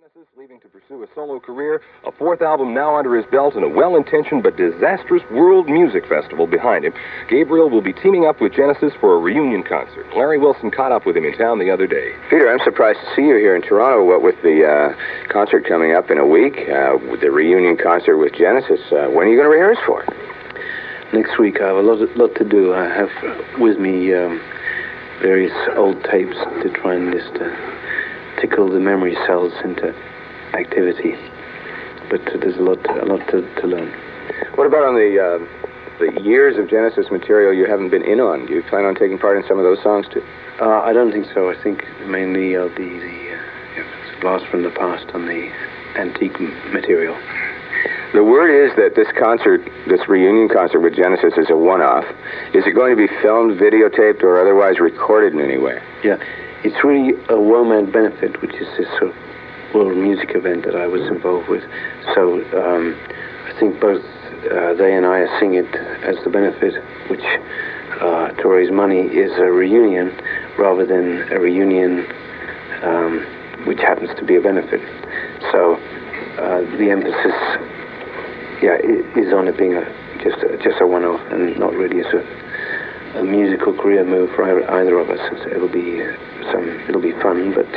Genesis, leaving to pursue a solo career, a fourth album now under his belt, and a well-intentioned but disastrous world music festival behind him, Gabriel will be teaming up with Genesis for a reunion concert. Larry Wilson caught up with him in town the other day. Peter, I'm surprised to see you here in Toronto. What with the concert coming up in a week, with the reunion concert with Genesis, when are you going to rehearse for it? Next week. I have a lot to do. I have with me various old tapes to try and just tickle the memory cells into activity. But there's a lot to learn. What about on the years of Genesis material you haven't been in on? Do you plan on taking part in some of those songs too? I don't think so. I think mainly I'll be the blast from the past on the antique material. The word is that this concert, this reunion concert with Genesis, is a one-off. Is it going to be filmed, videotaped, or otherwise recorded in any way? Yeah, it's really a WOMAD benefit, which is this sort of world music event that I was involved with. So I think both they and I are seeing it as the benefit, which to raise money is a reunion rather than a reunion which happens to be a benefit. So the emphasis, is on it being just a one-off and not really as a musical career move for either of us. It'll be fun, but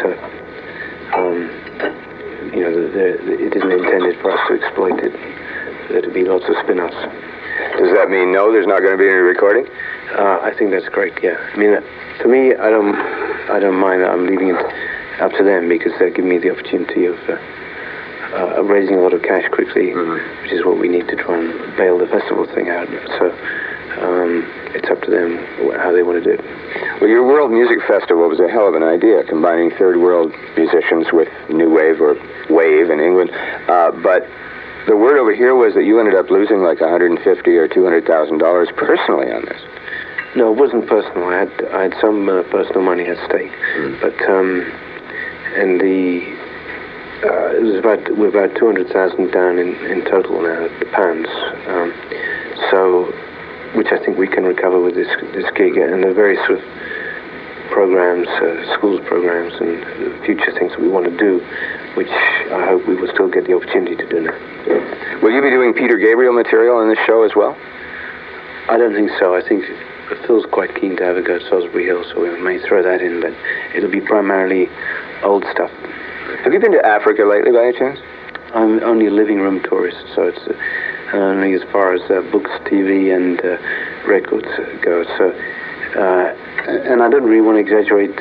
it isn't intended for us to exploit it. There to be lots of spin-offs. Does that mean no? There's not going to be any recording? I think that's correct. Yeah. I mean, for me, I don't mind. I'm leaving it up to them because they give me the opportunity of raising a lot of cash quickly, which is what we need to try and bail the festival thing out. So it's up to them how they want to do it. Well, your World Music Festival was a hell of an idea, combining third world musicians with New Wave or Wave in England. But the word over here was that you ended up losing like $150,000 or $200,000 personally on this. No, it wasn't personal. I had some personal money at stake, but and it was we're about 200,000 down in total now, the pounds. So, which I think we can recover with this gig and the various sort of programs, schools programs, and future things that we want to do, which I hope we will still get the opportunity to do now. Will you be doing Peter Gabriel material in this show as well? I don't think so. I think Phil's quite keen to have a go at Salisbury Hill, so we may throw that in, but it'll be primarily old stuff. Have you been to Africa lately, by any chance? I'm only a living room tourist, so it's only as far as books, TV, and records go. So, and I don't really want to exaggerate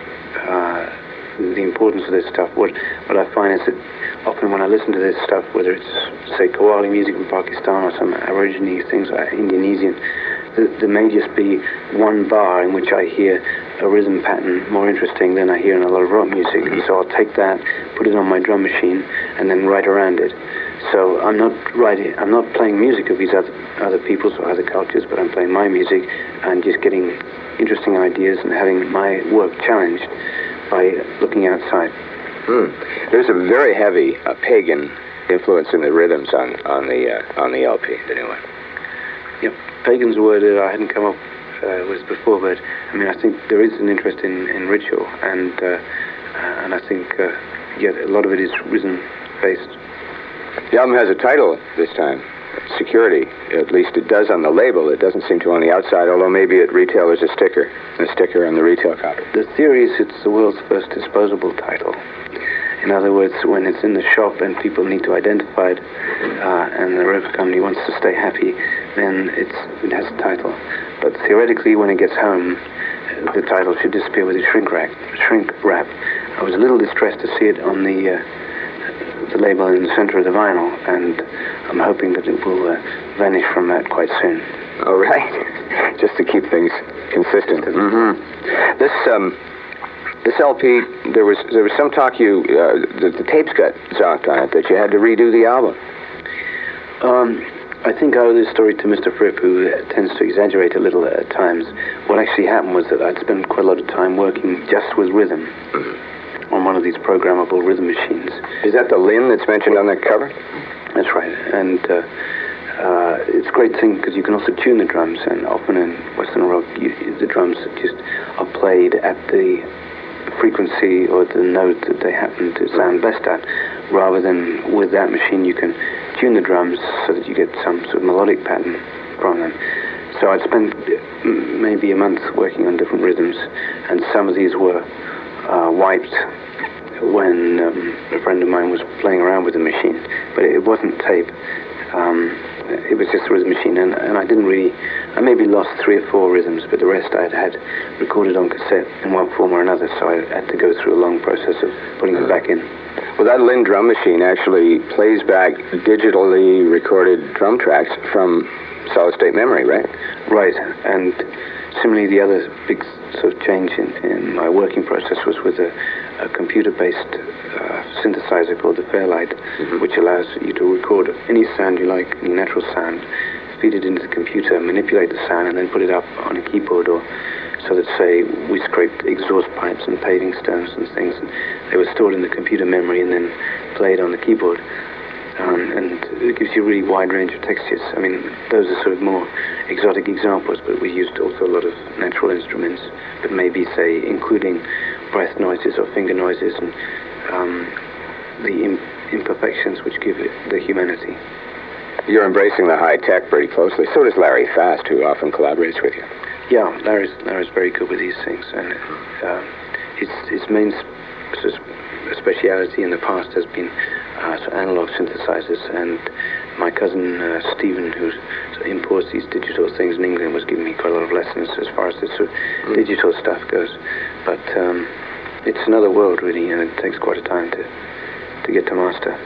the importance of this stuff. What I find is that often when I listen to this stuff, whether it's, say, Qawwali music from Pakistan or some Aborigine things like Indonesian, there may just be one bar in which I hear a rhythm pattern more interesting than I hear in a lot of rock music. And so I'll take that, put it on my drum machine, and then write around it. So I'm not playing music of these other people's or other cultures, but I'm playing my music and just getting interesting ideas and having my work challenged by looking outside. There's a very heavy pagan influence in the rhythms on the LP, anyway. Yep, pagan's a word that I hadn't come up with before, but I mean I think there is an interest in ritual, and I think a lot of it is rhythm based. The album has a title this time, Security. At least it does on the label. It doesn't seem to on the outside, although maybe at retail there's a sticker on the retail copy. The theory is it's the world's first disposable title. In other words, when it's in the shop and people need to identify it, and the record company wants to stay happy, then it has a title. But theoretically, when it gets home, the title should disappear with a shrink wrap. I was a little distressed to see it on the label in the center of the vinyl, and I'm hoping that it will vanish from that quite soon. All right, just to keep things consistent. This LP, there was some talk the tapes got zonked on it, that you had to redo the album. I think I owe this story to Mr. Fripp, who tends to exaggerate a little at times. What actually happened was that I'd spent quite a lot of time working just with rhythm on one of these programmable rhythm machines. Is that the Lynn that's mentioned on that cover? That's right, and it's a great thing because you can also tune the drums, and often in Western rock, the drums just are played at the frequency or the note that they happen to sound best at, rather than with that machine you can tune the drums so that you get some sort of melodic pattern from them. So I'd spent maybe a month working on different rhythms, and some of these were wiped when a friend of mine was playing around with the machine, but it wasn't tape. It was just a rhythm machine, and I maybe lost 3 or 4 rhythms, but the rest I'd had recorded on cassette in one form or another, so I had to go through a long process of putting them back in. Well, that Linn drum machine actually plays back digitally recorded drum tracks from solid-state memory, right? Right, and similarly, the other big sort of change in my working process was with a computer-based synthesizer called the Fairlight, which allows you to record any sound you like, any natural sound, feed it into the computer, manipulate the sound, and then put it up on a keyboard. Or so that, say, we scraped exhaust pipes and paving stones and things, and they were stored in the computer memory and then played on the keyboard. And it gives you a really wide range of textures. I mean, those are sort of more exotic examples, but we used also a lot of natural instruments, but maybe, say, including breath noises or finger noises and the imperfections which give it the humanity. You're embracing the high tech pretty closely. So does Larry Fast, who often collaborates with you. Yeah, Larry's very good with these things, and his main speciality in the past has been analog synthesizers, and my cousin Stephen, who imports these digital things in England, was giving me quite a lot of lessons as far as this sort of digital stuff goes. But it's another world, really, and it takes quite a time to get to master.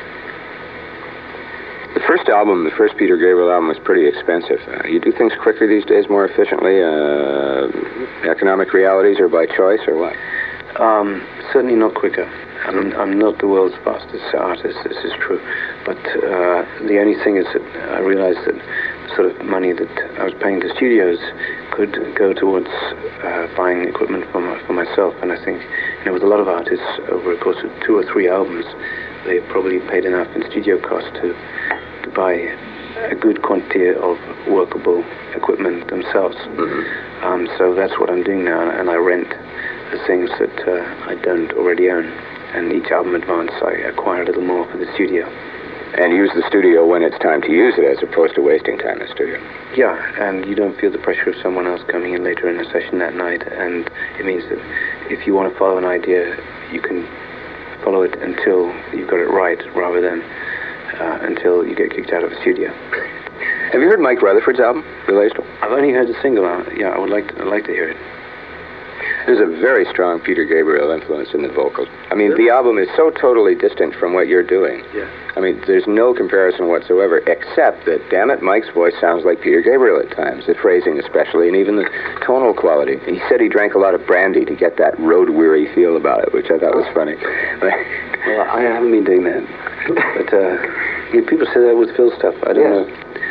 The first album, the first Peter Gabriel album, was pretty expensive. You do things quicker these days, more efficiently? Economic realities, or by choice, or what? Certainly not quicker. I'm not the world's fastest artist, this is true. But the only thing is that I realized that the sort of money that I was paying to studios could go towards buying equipment for myself. And I think, with a lot of artists, over a course of 2 or 3 albums, they probably paid enough in studio costs to buy a good quantity of workable equipment themselves. So that's what I'm doing now, and I rent the things that I don't already own. And each album advance, I acquire a little more for the studio. And use the studio when it's time to use it, as opposed to wasting time in the studio. Yeah, and you don't feel the pressure of someone else coming in later in the session that night, and it means that if you want to follow an idea, you can follow it until you've got it right, rather than until you get kicked out of the studio. Have you heard Mike Rutherford's album, Related? I've only heard the single. Yeah, I'd like to hear it. There's a very strong Peter Gabriel influence in the vocals. I mean, the album is so totally distant from what you're doing. Yeah. I mean, there's no comparison whatsoever, except that, damn it, Mike's voice sounds like Peter Gabriel at times, the phrasing especially, and even the tonal quality. He said he drank a lot of brandy to get that road-weary feel about it, which I thought was funny. Well, I haven't been doing that. But people say that with Phil stuff. I don't know.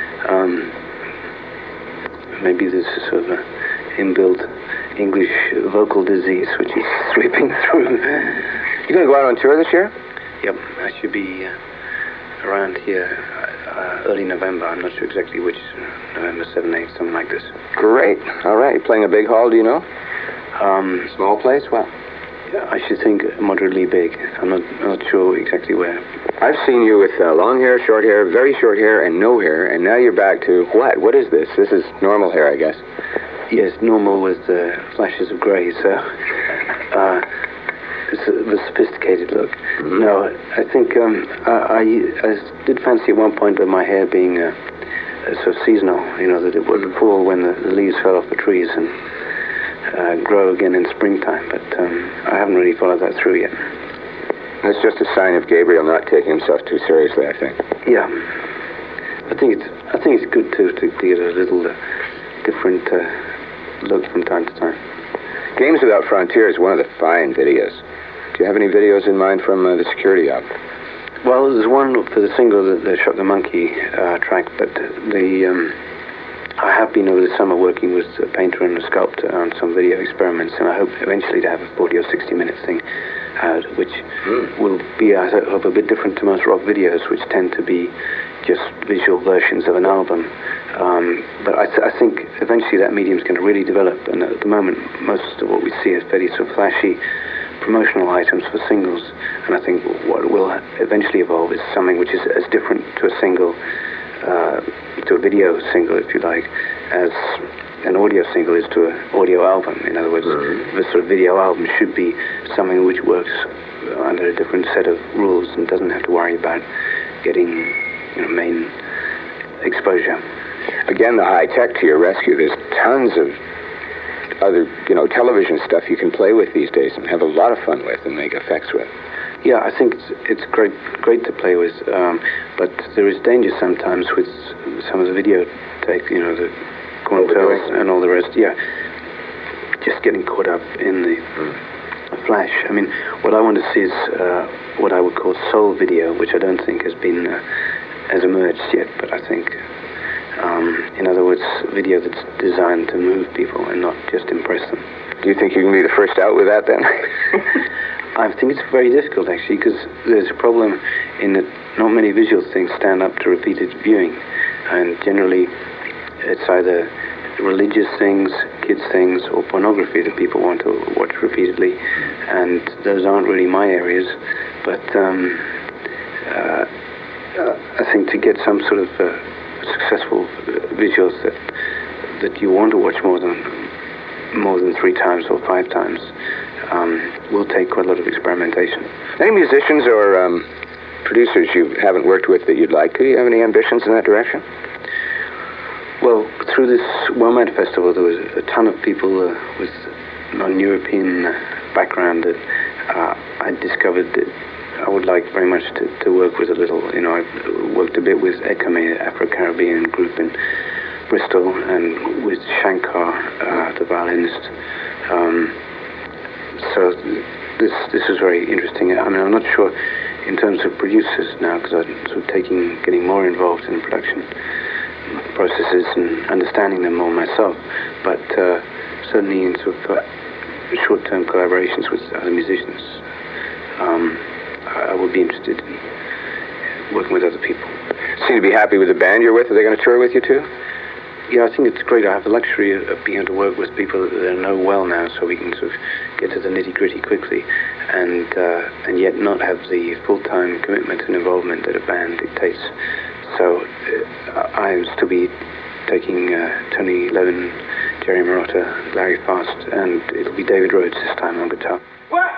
Maybe this is sort of an inbuilt English vocal disease which is sweeping through. You going to go out on tour this year? Yep, I should be around here early November. I'm not sure exactly which, November 7th, 8th, something like this. Great. All right. Playing a big hall, do you know? Small place? Well, I should think moderately big. I'm not sure exactly where. I've seen you with long hair, short hair, very short hair, and no hair, and now you're back to what? What is this? This is normal hair, I guess. Yes, normal with flashes of grey, so it's a sophisticated look. No, I think I did fancy at one point of my hair being sort of seasonal, that it would fall when the leaves fell off the trees and grow again in springtime, but I haven't really followed that through yet. That's just a sign of Gabriel not taking himself too seriously, I think. Yeah. I think it's good to get a little different look from time to time. Games Without Frontiers is one of the fine videos. Do you have any videos in mind from the Security album? Well, there's one for the single, the Shock the Monkey track, but I have been over the summer working with a painter and a sculptor on some video experiments, and I hope eventually to have a 40 or 60 minute thing out, which will be, I hope, a bit different to most rock videos, which tend to be just visual versions of an album. But I think eventually that medium is going to really develop, and at the moment most of what we see is fairly sort of flashy promotional items for singles. And I think what will eventually evolve is something which is as different to a single, to a video single, if you like, as an audio single is to an audio album. In other words, the sort of video album should be something which works under a different set of rules and doesn't have to worry about getting, main exposure. Again, the high tech to your rescue. There's tons of other, television stuff you can play with these days and have a lot of fun with and make effects with. Yeah, I think it's great to play with, but there is danger sometimes with some of the video take, the Corntells and all the rest. Yeah, just getting caught up in the flash. I mean, what I want to see is what I would call soul video, which I don't think has emerged yet, but I think, in other words, video that's designed to move people and not just impress them. Do you think you can be the first out with that then? I think it's very difficult, actually, because there's a problem in that not many visual things stand up to repeated viewing, and generally it's either religious things, kids things, or pornography that people want to watch repeatedly, and those aren't really my areas, but I think to get some sort of successful visuals that you want to watch more than 3 times or 5 times will take quite a lot of experimentation. Any musicians or producers you haven't worked with that you'd like to? Do you have any ambitions in that direction? Well, through this WOMAD festival, there was a ton of people with non-European background that I discovered that I would like very much to work with a little. I worked a bit with Ekame, Afro-Caribbean group in Bristol, and with Shankar, the violinist. So this was very interesting. I mean, I'm not sure in terms of producers now, because I'm sort of getting more involved in the production processes and understanding them more myself, but certainly in sort of short-term collaborations with other musicians, I would be interested in working with other people. Seem to be happy with the band you're with. Are they going to tour with you too? Yeah, I think it's great. I have the luxury of being able to work with people that I know well now, so we can sort of get to the nitty-gritty quickly, and yet not have the full-time commitment and involvement that a band dictates. So I'll still be taking Tony Levin, Jerry Marotta, Larry Fast, and it'll be David Rhodes this time on guitar.